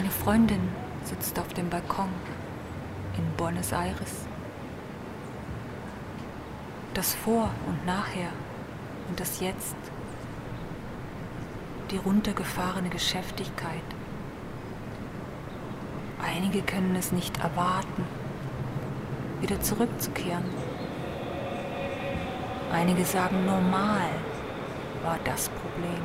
Eine Freundin sitzt auf dem Balkon in Buenos Aires. Das Vor und Nachher und das Jetzt, die runtergefahrene Geschäftigkeit. Einige können es nicht erwarten, wieder zurückzukehren. Einige sagen, normal war das Problem.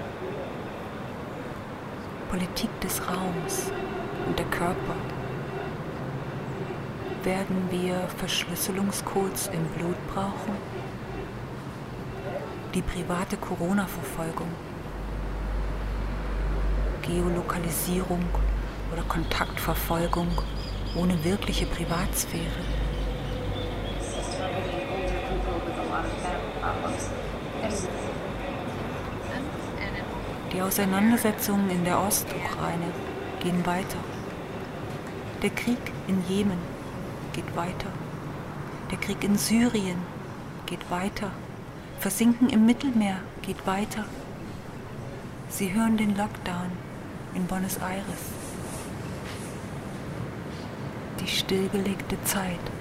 Politik des Raums und der Körper. Werden wir Verschlüsselungscodes im Blut brauchen? Die private Corona-Verfolgung, Geolokalisierung oder Kontaktverfolgung ohne wirkliche Privatsphäre. Die Auseinandersetzungen in der Ostukraine gehen weiter. Der Krieg in Jemen geht weiter. Der Krieg in Syrien geht weiter. Versinken im Mittelmeer geht weiter. Sie hören den Lockdown in Buenos Aires. Die stillgelegte Zeit.